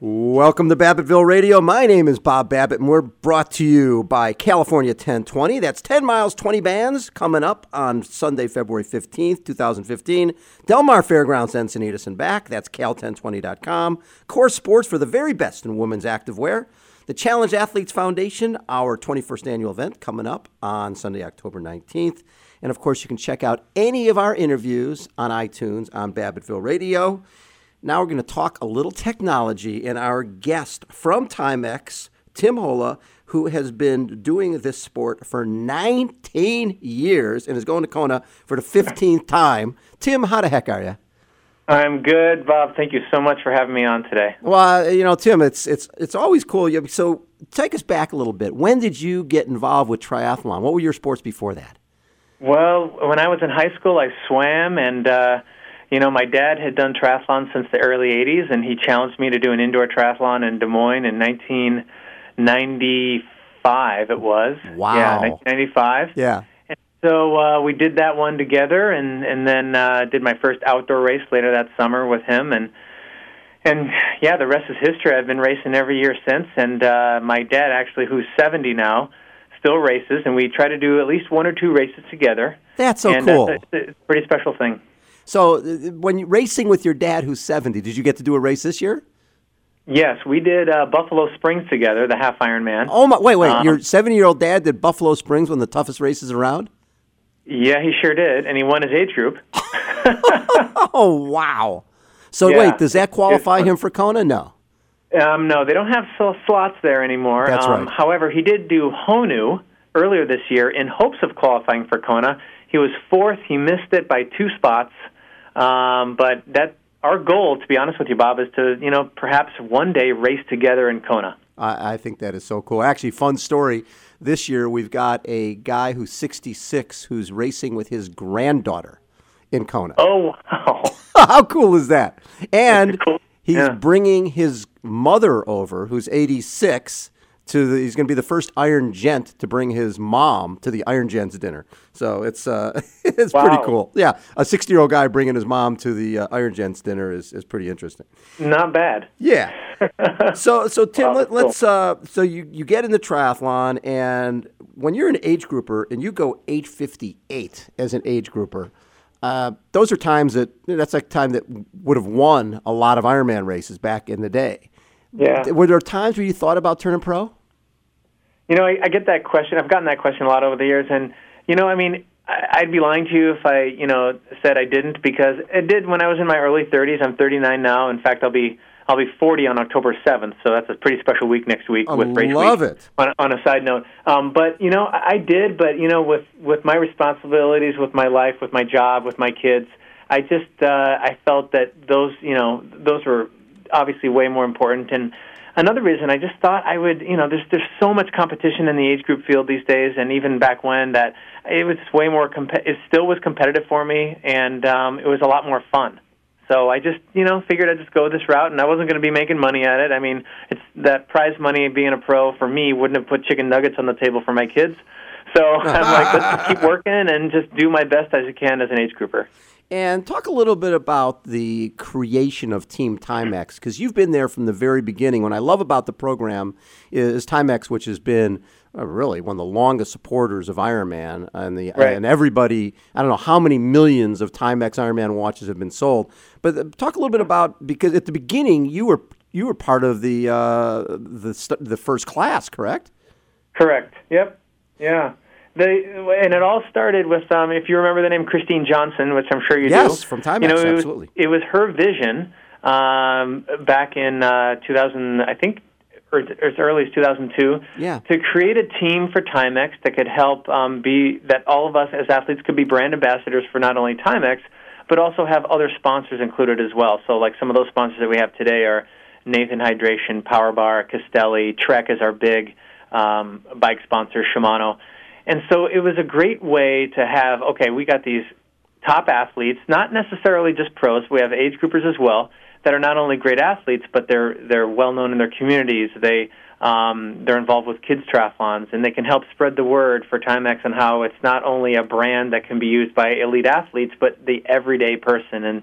Welcome to Babbittville Radio. My name is Bob Babbitt, and we're brought to you by California 1020. That's 10 miles, 20 bands, coming up on Sunday, February 15th, 2015. Del Mar Fairgrounds, Encinitas and back. That's cal1020.com. Core Sports for the very best in women's activewear. The Challenge Athletes Foundation, our 21st annual event, coming up on Sunday, October 19th. And, of course, you can check out any of our interviews on iTunes on Babbittville Radio. Now we're going to talk a little technology, and our guest from Timex, Tim Hola, who has been doing this sport for 19 years and is going to Kona for the 15th time. Tim, how the heck are you? I'm good, Bob. Thank you so much for having me on today. Well, Tim, it's always cool. So take us back a little bit. When did you get involved with triathlon? What were your sports before that? Well, when I was in high school, I swam, and my dad had done triathlon since the early 80s, and he challenged me to do an indoor triathlon in Des Moines in 1995, it was. Wow. Yeah, 1995. Yeah. And so we did that one together, and then did my first outdoor race later that summer with him, and yeah, the rest is history. I've been racing every year since, and my dad, actually, who's 70 now, still races, and we try to do at least one or two races together. That's so cool. It's a pretty special thing. So when you're racing with your dad, who's 70, did you get to do a race this year? Yes, we did Buffalo Springs together, the half Ironman. Oh, my! Wait. Your 70-year-old dad did Buffalo Springs, one of the toughest races around? Yeah, he sure did, and he won his age group. Oh, wow. So, yeah, wait, does that qualify him for Kona? No. No, they don't have slots there anymore. That's right. However, he did do Honu earlier this year in hopes of qualifying for Kona. He was fourth. He missed it by 2 spots. But our goal, to be honest with you, Bob, is to, perhaps one day race together in Kona. I think that is so cool. Actually, fun story. This year, we've got a guy who's 66 who's racing with his granddaughter in Kona. Oh, wow. How cool is that? And cool. He's bringing his mother over, who's 86, he's going to be the first Iron Gent to bring his mom to the Iron Gents dinner. So it's it's wow. pretty cool. Yeah, a 60-year-old guy bringing his mom to the Iron Gents dinner is pretty interesting. Not bad. Yeah. So Tim, wow, let's so you get into triathlon, and when you're an age grouper and you go 8:58 as an age grouper, those are times that's like time that would have won a lot of Ironman races back in the day. Yeah. Were there times where you thought about turning pro? I get that question. I've gotten that question a lot over the years, and I'd be lying to you if I said I didn't, because it did when I was in my early 30s. I'm 39 now. In fact, I'll be 40 on October 7th, so that's a pretty special week next week with Race Week. Love it. On a side note, but I did, but with my responsibilities, with my life, with my job, with my kids, I just I felt that those were obviously way more important. And another reason, I just thought I would, there's so much competition in the age group field these days, and even back when, that it was way more it still was competitive for me, and it was a lot more fun. So I just, figured I'd just go this route, and I wasn't going to be making money at it. I mean, it's that prize money being a pro for me wouldn't have put chicken nuggets on the table for my kids. So I'm like, let's just keep working and just do my best as I can as an age grouper. And talk a little bit about the creation of Team Timex, because you've been there from the very beginning. What I love about the program is Timex, which has been really one of the longest supporters of Ironman, and everybody, I don't know how many millions of Timex Ironman watches have been sold. But talk a little bit about, because at the beginning you were part of the first class, correct? Correct. Yep. Yeah. And it all started with, if you remember the name Christine Johnson, which I'm sure you do. Yes, from Timex, absolutely. It was her vision back in 2000, I think, or as early as 2002, to create a team for Timex that could help that all of us as athletes could be brand ambassadors for not only Timex, but also have other sponsors included as well. So like some of those sponsors that we have today are Nathan Hydration, Power Bar, Castelli, Trek is our big bike sponsor, Shimano. And so it was a great way to have, we got these top athletes, not necessarily just pros, we have age groupers as well, that are not only great athletes, but they're well-known in their communities. They're involved with kids triathlons, and they can help spread the word for Timex on how it's not only a brand that can be used by elite athletes, but the everyday person. And,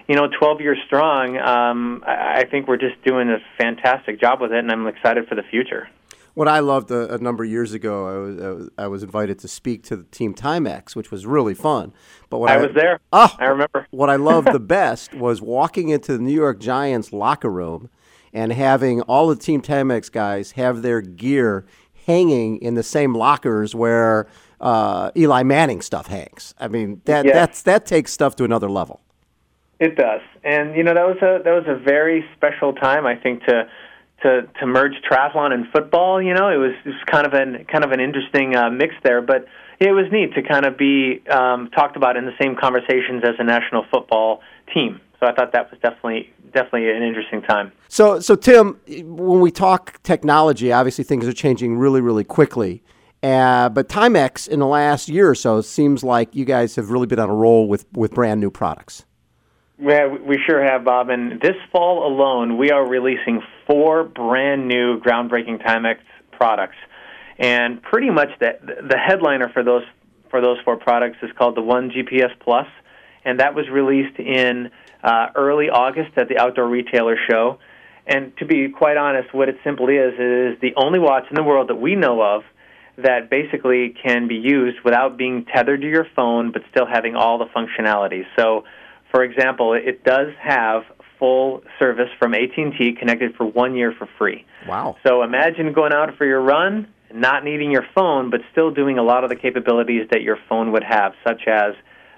12 years strong, I think we're just doing a fantastic job with it, and I'm excited for the future. What I loved a number of years ago, I was invited to speak to the Team Timex, which was really fun. But I was there. I remember. What I loved the best was walking into the New York Giants locker room and having all the Team Timex guys have their gear hanging in the same lockers where Eli Manning stuff hangs. I mean, that takes stuff to another level. It does, and that was a very special time, I think, to merge triathlon and football. It was kind of an interesting mix there, but it was neat to kind of be talked about in the same conversations as a national football team. So I thought that was definitely an interesting time. So Tim, when we talk technology, obviously things are changing really, really quickly. But Timex in the last year or so seems like you guys have really been on a roll with brand new products. Yeah, we sure have, Bob. And this fall alone, we are releasing 4 brand new groundbreaking Timex products. And pretty much the headliner for those 4 products is called the One GPS Plus, and that was released in early August at the Outdoor Retailer Show. And to be quite honest, what it simply is the only watch in the world that we know of that basically can be used without being tethered to your phone, but still having all the functionality. So, for example, it does have full service from AT&T connected for 1 year for free. Wow. So imagine going out for your run, not needing your phone, but still doing a lot of the capabilities that your phone would have, such as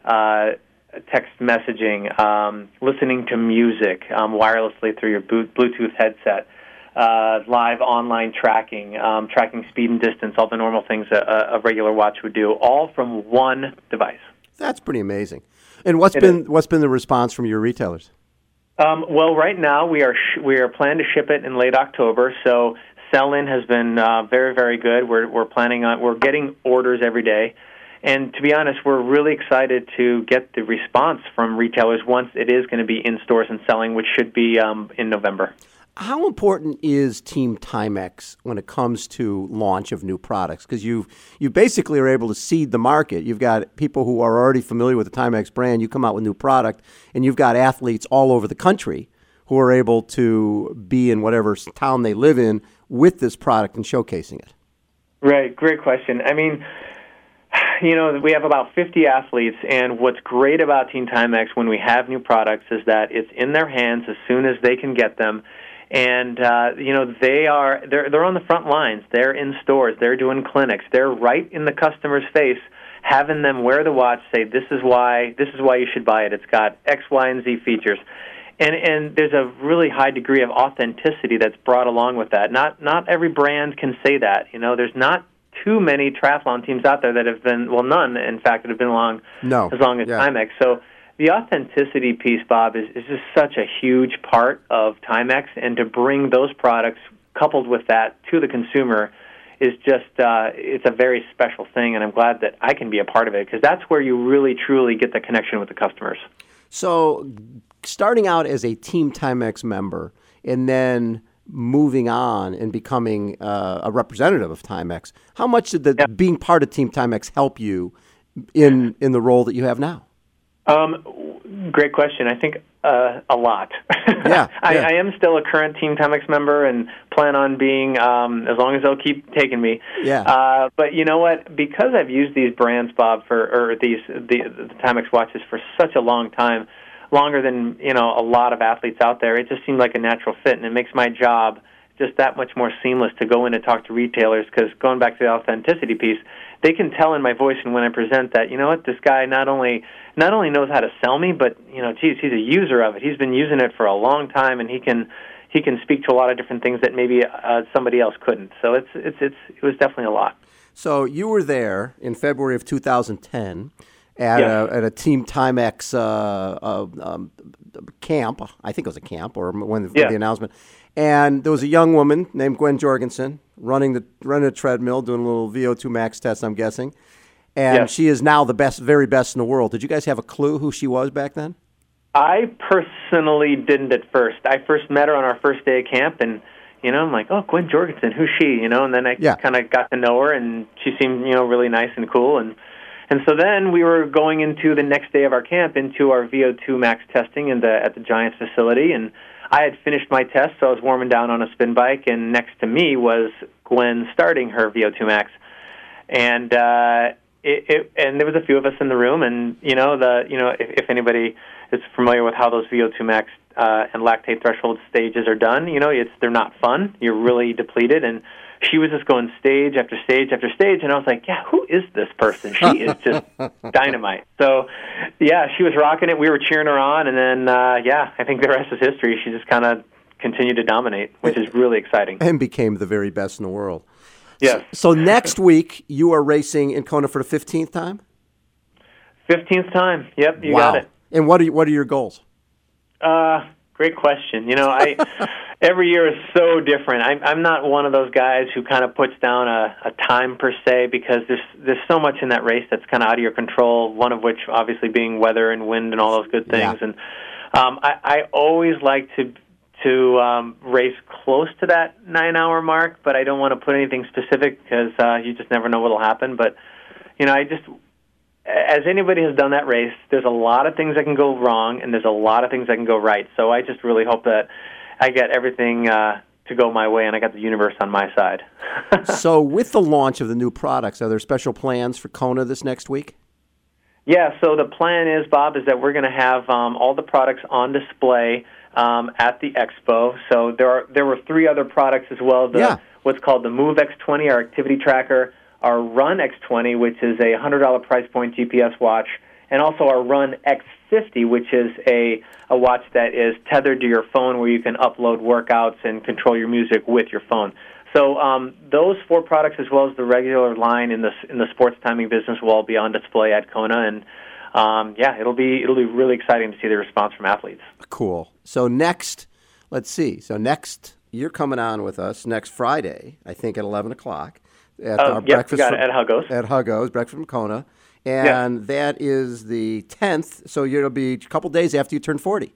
text messaging, listening to music wirelessly through your Bluetooth headset, live online tracking, tracking speed and distance, all the normal things a regular watch would do, all from one device. That's pretty amazing. And what's been the response from your retailers? Well, right now we are planning to ship it in late October. So sell-in has been very, very good. We're getting orders every day, and to be honest, we're really excited to get the response from retailers once it is going to be in stores and selling, which should be in November. How important is Team Timex when it comes to launch of new products? Because you basically are able to seed the market. You've got people who are already familiar with the Timex brand. You come out with new product, and you've got athletes all over the country who are able to be in whatever town they live in with this product and showcasing it. Right. Great question. I mean, we have about 50 athletes, and what's great about Team Timex when we have new products is that it's in their hands as soon as they can get them. And they're on the front lines. They're in stores. They're doing clinics. They're right in the customer's face, having them wear the watch. Say, this is why you should buy it. It's got X, Y, and Z features, and there's a really high degree of authenticity that's brought along with that. Not every brand can say that. There's not too many triathlon teams out there that have been, well, none, in fact, that have been as long as Timex. So the authenticity piece, Bob, is just such a huge part of Timex, and to bring those products coupled with that to the consumer is just, it's a very special thing, and I'm glad that I can be a part of it, because that's where you really, truly get the connection with the customers. So starting out as a Team Timex member and then moving on and becoming a representative of Timex, how much did being part of Team Timex help you in the role that you have now? Great question. I think a lot. I am still a current Team Timex member and plan on being as long as they'll keep taking me. Yeah. But you know what? Because I've used these brands, Bob, the Timex watches for such a long time, longer than a lot of athletes out there, it just seemed like a natural fit, and it makes my job just that much more seamless to go in and talk to retailers, because going back to the authenticity piece, they can tell in my voice and when I present that, this guy not only knows how to sell me, but he's a user of it. He's been using it for a long time, and he can speak to a lot of different things that maybe somebody else couldn't. So it was definitely a lot. So you were there in February of 2010 at a Team Timex camp. I think it was a camp, or when the announcement. And there was a young woman named Gwen Jorgensen running a treadmill, doing a little VO2 max test, I'm guessing. And she is now the very best in the world. Did you guys have a clue who she was back then? I personally didn't at first. I first met her on our first day of camp, and I'm like, oh, Gwen Jorgensen, who's she? And then I kind of got to know her, and she seemed really nice and cool, and And so then we were going into the next day of our camp into our VO2 max testing at the Giants facility, and I had finished my test, so I was warming down on a spin bike, and next to me was Gwen starting her VO2 max. And and there was a few of us in the room, and if anybody is familiar with how those VO2 max and lactate threshold stages are done, they're not fun. You're really depleted, and she was just going stage after stage after stage, and I was like, yeah, who is this person? She is just dynamite. So, yeah, she was rocking it. We were cheering her on, and then, I think the rest is history. She just kind of continued to dominate, which is really exciting. And became the very best in the world. Yes. So next week, you are racing in Kona for the 15th time? 15th time. Yep, you wow. got it. And what are your goals? Great question. Every year is so different. I'm not one of those guys who kind of puts down a time per se, because there's so much in that race that's kind of out of your control, one of which obviously being weather and wind and all those good things. Yeah. And I always like to race close to that 9-hour mark, but I don't want to put anything specific because you just never know what will happen. But, as anybody has done that race, there's a lot of things that can go wrong, and there's a lot of things that can go right. So I just really hope that I get everything to go my way, and I got the universe on my side. So with the launch of the new products, are there special plans for Kona this next week? Yeah, so the plan is, Bob, is that we're going to have all the products on display at the expo. So there were 3 other products as well. What's called the Move X20, our activity tracker, our Run X20, which is a $100 price point GPS watch, and also our Run X50, which is a watch that is tethered to your phone where you can upload workouts and control your music with your phone. So those 4 products, as well as the regular line in the sports timing business, will all be on display at Kona, and it'll be really exciting to see the response from athletes. Cool. So next, you're coming on with us next Friday, I think at 11 o'clock. At breakfast at Hugo's. At Hugo's, breakfast from Kona. And that is the 10th, so it'll be a couple days after you turn 40.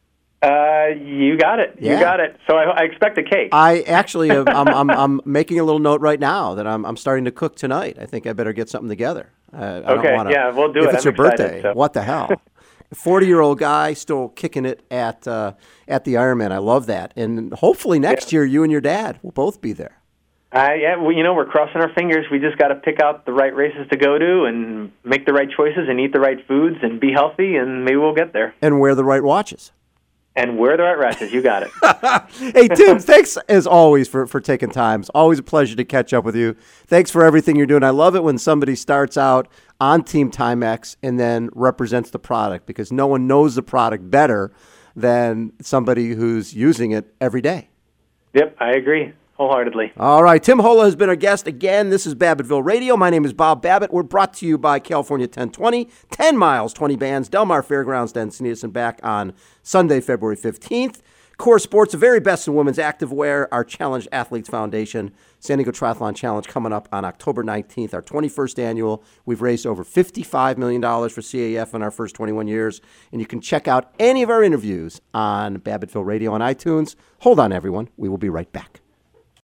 You got it. Yeah. You got it. So I expect a cake. I actually, I'm making a little note right now that I'm starting to cook tonight. I think I better get something together. We'll do it. If it's your birthday, so. What the hell? 40-year-old guy still kicking it at the Ironman. I love that. And hopefully next year, you and your dad will both be there. We're crossing our fingers. We just got to pick out the right races to go to and make the right choices and eat the right foods and be healthy, and maybe we'll get there. And wear the right watches. And wear the right races. You got it. Hey, Tim, thanks as always for taking time. It's always a pleasure to catch up with you. Thanks for everything you're doing. I love it when somebody starts out on Team Timex and then represents the product, because no one knows the product better than somebody who's using it every day. Yep, I agree. Wholeheartedly. All right. Tim Hola has been our guest again. This is Babbitttville Radio. My name is Bob Babbitt. We're brought to you by California 1020, 10 miles, 20 bands, Del Mar Fairgrounds, Encinitas, and back on Sunday, February 15th. Core Sports, the very best in women's activewear, our Challenged Athletes Foundation, San Diego Triathlon Challenge coming up on October 19th, our 21st annual. We've raised over $55 million for CAF in our first 21 years, and you can check out any of our interviews on Babbitttville Radio on iTunes. Hold on, everyone. We will be right back.